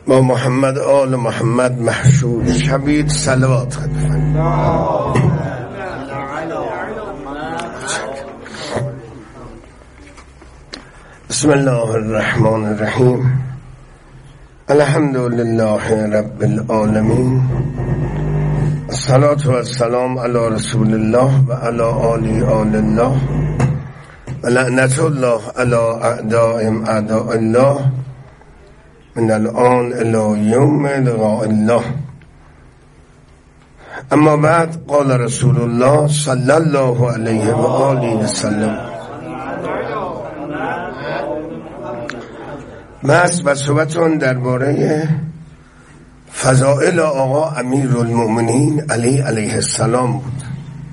با محمد آل محمد محشود شوید. صلوات بفرمایید. بسم الله الرحمن الرحیم. الحمد لله رب العالمین. الصلاة و السلام علی رسول الله و علی آل الله و لعنت الله علی اعدائهم اعداء الله من الان الی یوم لقاء الله. اما بعد، قال رسول الله صلی الله علیه و آله و سلم. بحث و صحبتون درباره فضائل آقا امیرالمؤمنین علیه السلام بود.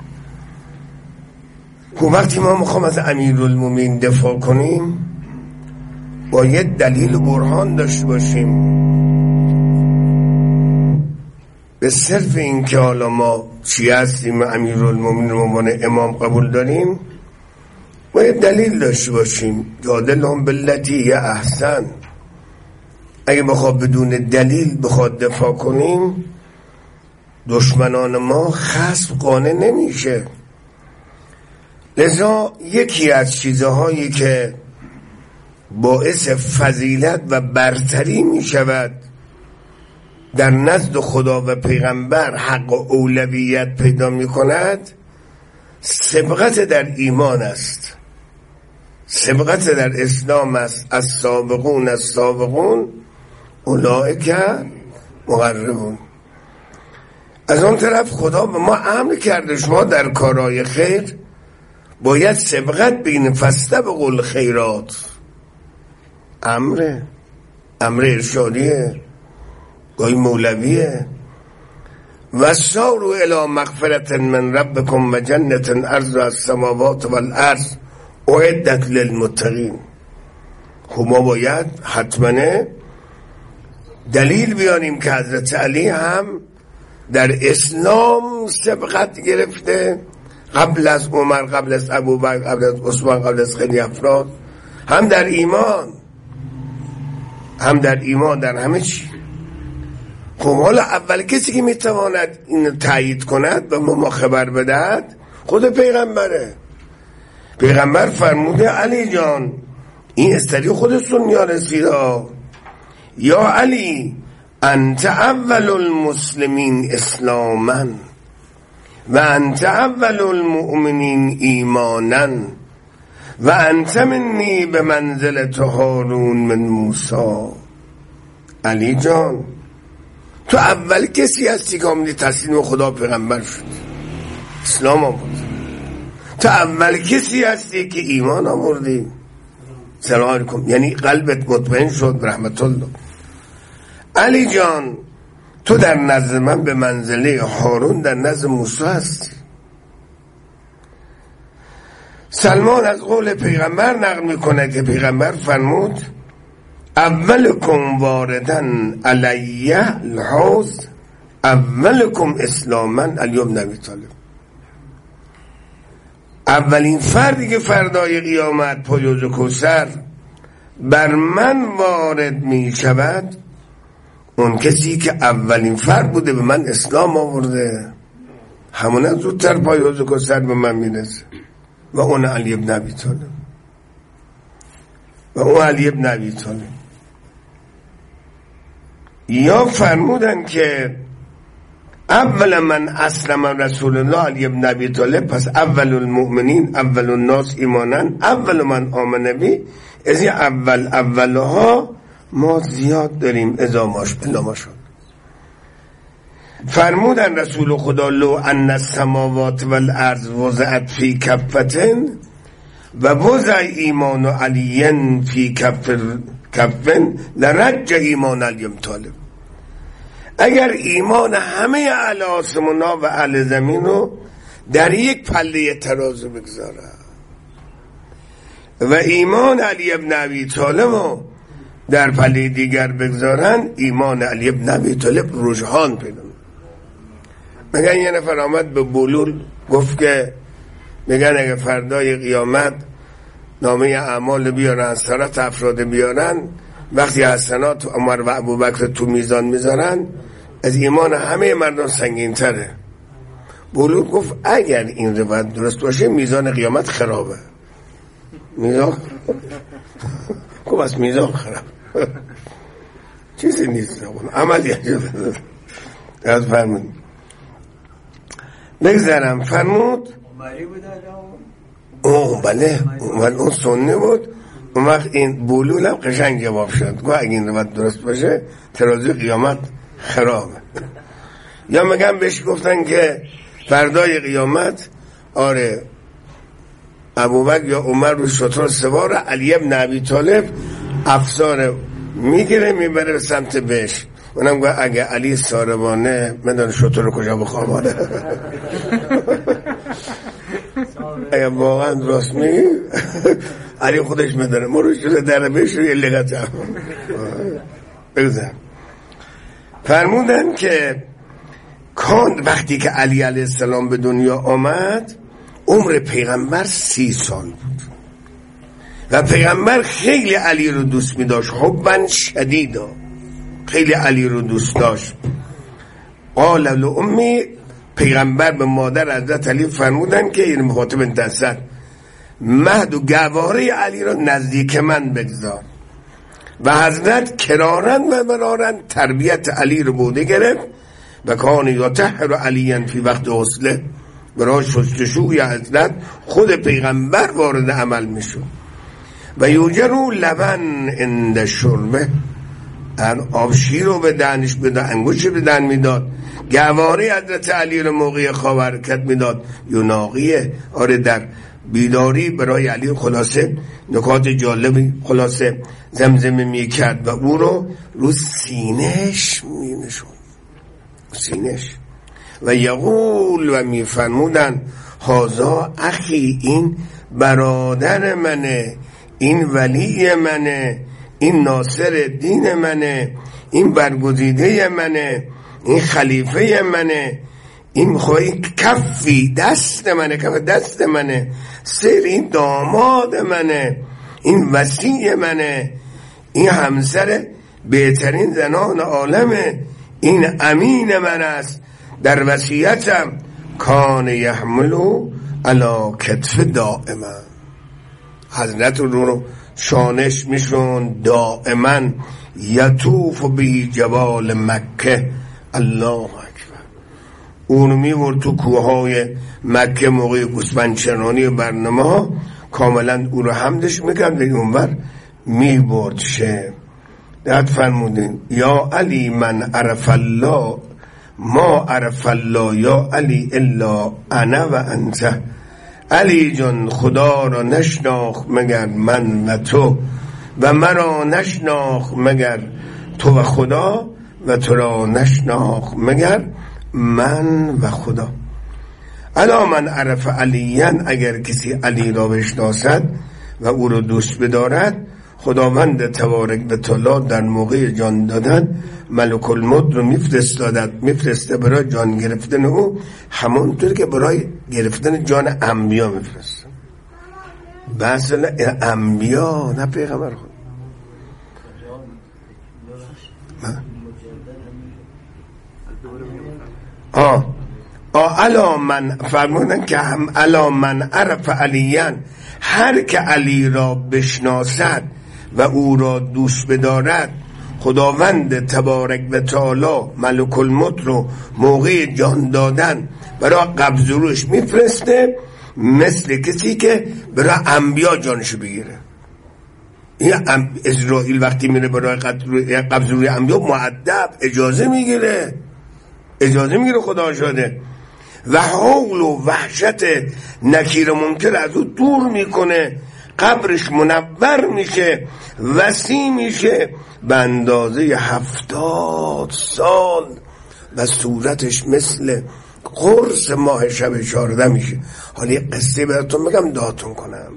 وقتی ما میخوام از امیرالمؤمنین دفاع کنیم باید دلیل و برهان داشته باشیم. به صرف این که حالا ما چی هستیم امیرالمؤمنین رو عنوان امام قبول داریم باید دلیل داشته باشیم. جادلهم بالتی هی احسن. اگه بخواد بدون دلیل بخواد دفاع کنیم دشمنان ما خصم قانع نمیشه. لذا یکی از چیزهایی که باعث فضیلت و برتری می شود در نزد خدا و پیغمبر، حق و اولویت پیدا می کند، سبقت در ایمان است، سبقت در اسلام است. از سابقون اولئک مقربون. از اون طرف خدا به ما امر کرده شما در کارهای خیر باید سبقت بین فاستبقوا الخیرات. امر ارشادیه، گاهی مولویه. و ساروا الی مغفرة من ربکم و جنة عرضها السماوات والارض اعدت للمتقین. خب ما باید حتما دلیل بیانیم که حضرت علی هم در اسلام سبقت گرفته، قبل از عمر، قبل از ابوبکر، قبل از عثمان، قبل از خیلی افراد، هم در ایمان در همه چی. خب حالا اول کسی که میتواند اینو تایید کند و ما خبر بدهد خود پیغمبره. پیغمبر فرموده علی جان، این استری خودتون میارسید، یا علی انت اول المسلمین اسلاما و انت اول المؤمنین ایمانا و انت منی به منزلت هارون من موسی. علی جان تو اول کسی هستی که آمدی تسلیم خدا پیغمبر شد، اسلام آمد. تو اول کسی هستی که ایمان آوردی. سلام علیکم، یعنی قلبت مطمئن شد. رحمت الله. علی جان تو در نزد من به منزله هارون در نزد موسی هستی. سلمان از قول پیغمبر نقل میکنه که پیغمبر فرمود اولکم واردن علیه الحوض اولکم اسلاما علی بن ابی طالب. اولین فردی که فردای قیامت پایوز کوثر بر من وارد می شود اون کسی که اولین فرد بوده به من اسلام آورده، همونه زودتر پایوز کوثر به من میرسه. و اون علی بن ابی طالب. یا فرمودن که اول من اسلم رسول الله علی بن ابی طالب، پس اول المؤمنین اول الناس ایمانن اول من آمن بی. از این اولها ما زیاد داریم ازاماش الا شد. فرمودن رسول خدا لو ان السماوات والارض وضعت فی کفتن و وضع ایمان علی فی کفن لرج ایمان علی بن طالب. اگر ایمان همه اهل آسمونا و اهل زمین رو در یک پله ترازو بگذاره و ایمان علی بن ابی طالب رو در پله دیگر بگذارن، ایمان علی بن ابی طالب رجحان پیدا. میگن یه نفر آمد به بلول گفت که میگن اگه فردای قیامت نامه اعمال بیارن، سرات افراد بیارن، وقتی حسنات عمر و ابوبکر تو میزان میذارن از ایمان همه مردم سنگین تره. بولود گفت اگر این روایت درست باشه میزان قیامت خرابه. میزان گفت از میزان خراب چیزی نیست، عملی از فرمود بگذارم. فرمود بله اون سنی بود. اون وقت این بولول هم قشنگ جواب شد، گوه اگه این روایت درست باشه ترازی قیامت خرابه. یا مگم بهش گفتن که فردای قیامت آره ابوبکر یا عمر رو شتر سوار، علی ابن ابی طالب افسار میگیره میبره به سمت بهش. اونم گوه اگه علی ساربانه مدان شتر رو کجا بخوابانه. اگه واقعا راست میگی علی خودش میداره مروش شده در بهش رو یه لغت هم بگذارم. فرمودن که کان وقتی که علی علیه السلام به دنیا آمد عمر پیغمبر 30 سال بود و پیغمبر خیلی علی رو دوست می داشت، حبا شدیدا، خیلی علی رو دوست داشت. قال لأمی، پیغمبر به مادر حضرت علی فرمودن که این مخاطب بنت اسد مهد و گواره علی رو نزدیک من بگذار. و حضرت کرارن و مرارن تربیت علی رو بوده گرفت و کان یطهر علی فی وقت حسله، برای شستشوی حضرت خود پیغمبر وارد عمل میشد. و یوجرو لبن عند شربه، آب شیر رو به دهنش بده، انگوش به دهن میداد. گواره حضرت علی رو موقع خواب حرکت میداد، یوناقیه آره در بیداری برای علی خلاصه نکات جالبی خلاصه زمزمه میکرد و او رو سینش مینشون، سینش. و یقول و میفرمودن هازا اخی، این برادر منه، این ولی منه، این ناصر دین منه، این برگزیده منه، این خلیفه منه، این خواهی کفی دست منه، کف دست منه، سر این داماد منه، این وسیع منه، این همسر بهترین زنان عالمه، این امین من است، در وصیتم کان یحملو علی کتف دائما. حضرت رو شانش میشون دائما، یطوف به جبال مکه، الله اکبر. اونو میورد تو کوههای مکه موقع گوسفندچرانی برنامه ها، کاملا او رو حمدش میکرد به اونور میبرد شه. داد فرمودین یا علی من عرف الله ما عرف الله یا علی الا انا و انت. علی جان خدا را نشناخت مگر من و تو، و مرا نشناخت مگر تو و خدا، و تو را نشناخت مگر من و خدا. الا من عرف علیان، اگر کسی علی را بشناسد و او را دوست بدارد، خداوند تبارک و تعالی در موقع جان دادن ملک الموت رو میفرسته برای جان گرفتن او، همونطور که برای گرفتن جان انبیا میفرسته. بس انبیا نه پیغمبر خود. الا من فرمودن که هم الا من عرف علیان، هر که علی را بشناسد و او را دوست بدارد، خداوند تبارک و تعالی ملک الموت رو موقع جان دادن برای قبض روش میفرسته، مثل کسی که برای انبیا جانشو بگیره. این اسرائیل وقتی میره برای قبض روی انبیا مؤدب اجازه میگیره خدا شده، و حول و وحشت نکیر منکر از او دور میکنه، قبرش منور میشه، وسیع میشه به اندازه 70 سال و صورتش مثل قرص ماه شب 14 میشه. حالا یه قصه براتون بگم داتون کنم،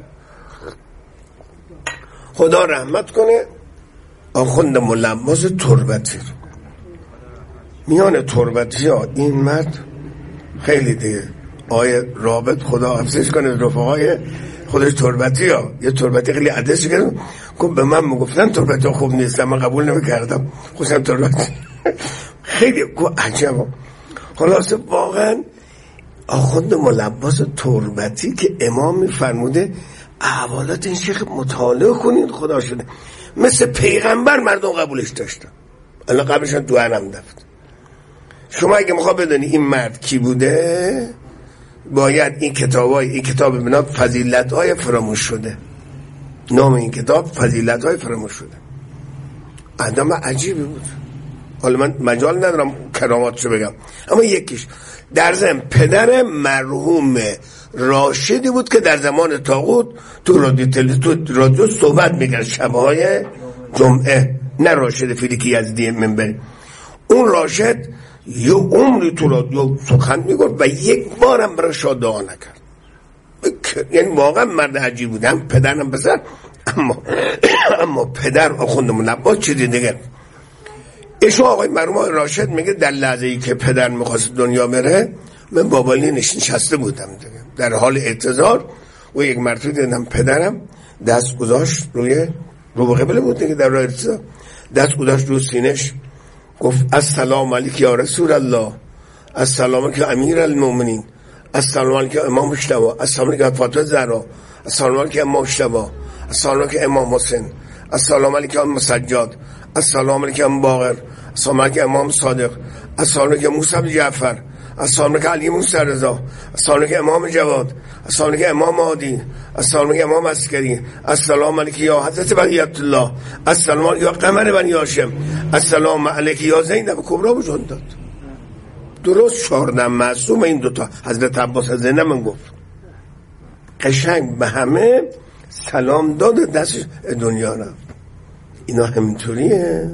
خدا رحمت کنه. آخوند ملباس تربتی رو میان تربتی ها این مرد خیلی دیگه آیه رابط خدا حفظش کنه، رفقای خودش تربتی ها یه تربتی خیلی عدسش کرد، گفت به من میگفتن تو به تو خوب نیستم، من قبول نمیکردم، خوشم تو راست. خیلی عجبا. خلاصه واقعا آخوند ملباس تربتی که امام میفرموده احوالات این شیخ مطالعه کنید، خدا شده مثل پیغمبر مردم قبولش داشتن. الان قبلشان دوانم دفت. شما اگه میخوا بدونی این مرد کی بوده، باید این کتاب بنا فضیلت‌های فراموش شده. نام این کتاب فضیلت‌های فراموش شده. آدم عجیبی بود. حالا من مجال ندارم کراماتشو بگم، اما یکیش در ضمن پدر مرحوم راشدی بود که در زمان طاغوت تو رادیو صحبت میکرد شبهای جمعه، نه راشد فیلیکی یزدی منبری. اون راشد یه عمری تو رادیو سخن میگفت و یک بارم برای شاه دعا نکرد. یعنی واقعا مرد عجیب بود، هم پدرم پسر. اما پدر آخوند ملباس چیزی دیگه. ایشون آقای مرحوم راشد میگه در لحظه ای که پدر میخواست دنیا بره، من بابالی نشسته بودم دیگه در حال اعتذار و یک مرتبه دیدم پدرم دست گذاشت رو به قبله بود دیگه، در راه اعتذار دست گذاشت رو سینش، گفت السلام علیک یا رسول الله، السلام علیک امیر المؤمنین، السلام علیک امام مجتبی، السلام علیک فاطمه زهرا، السلام علیک امام مجتبی، السلام علیک امام حسین، السلام علیک امام سجاد، السلام علیک امام باقر، السلام علیک امام صادق، السلام علیک موسی بن جعفر، السلام علیک علی موسی رضا، السلام علیک امام جواد، السلام علیک امام عادی، السلام علیک امام عسکری، السلام علیک یا حضرت بقیت الله، السلام علیک یا قمر بنی هاشم، السلام علیک یا زینب کبرا بجون داد. درست 14 معصوم این دوتا حضرت عباس از زینب من گفت قشنگ به همه سلام داد، دست دنیا رفت. اینا همینطوریه.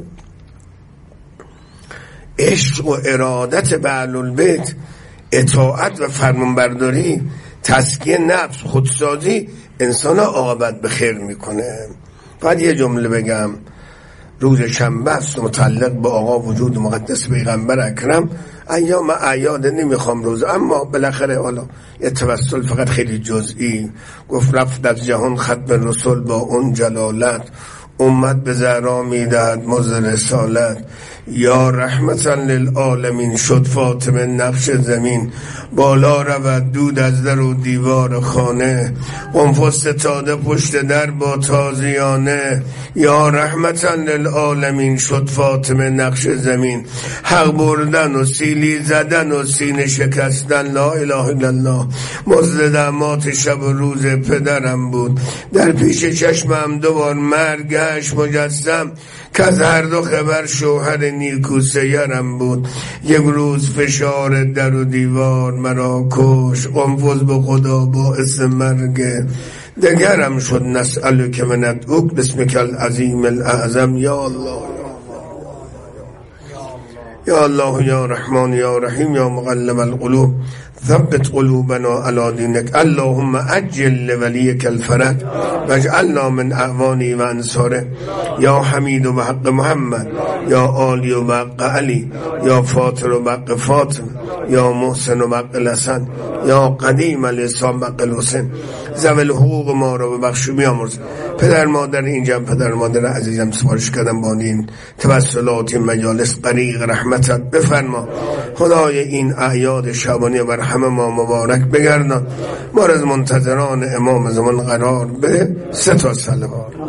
عشق و ارادت به اهل‌البیت، اطاعت و فرمانبرداری، تزکیه نفس، خودسازی انسان عاقبت به خیر میکنه. بعد یه جمله بگم، روز شنبه است متعلق به آقا وجود مقدس پیغمبر اکرم. ایام اعیاد نمیخوام روز، اما بالاخره حالا یه توسل فقط خیلی جزئی. گفت رفت از جهان ختم رسول با اون جلالت، امت به زهرا میدهد مزد رسالت. یا رحمتا للعالمین شد فاطمه نقش زمین، بالا رود دود از در و دیوار خانه، قنفذ ستاده پشت در با تازیانه. یا رحمتا للعالمین شد فاطمه نقش زمین، حق بردن و سیلی زدن و سینه شکستن. لا اله الا الله. مزد دمات شب و روز پدرم بود، در پیش چشمم دوبار مرگش مجسم، که از هر دو خبر شوهر نیکو سیرم بود. یک روز فشار در و دیوار مرا کش، قنفذ به خدا باعث مرگ دگرم شد. نسألک من ادعوک بسمک العظیم الاعظم. یا الله یا الله یا رحمان یا رحیم یا مقلب القلوب ثبت قلوبنا علی دینک. اللهم عجل لولیک الفرج واجعلنا من اعوانی و انصاره. یا حمید و بحق محمد، یا عالی و بحق علی، یا فاطر و بحق فاطم، یا محسن و بحق الحسن، یا قدیم الاسلام بحق الحسین. ذوی حقوق ما را ببخش و بیامرز. پدر مادر اینجا، پدر مادر عزیزم سپارش کردم با این توسلات مجالس غریق رحمتت بفرما. خدای این اعیاد شعبانی بر همه ما مبارک بگردان. ما را از منتظران امام زمان قرار بده. 3 تا صلوات.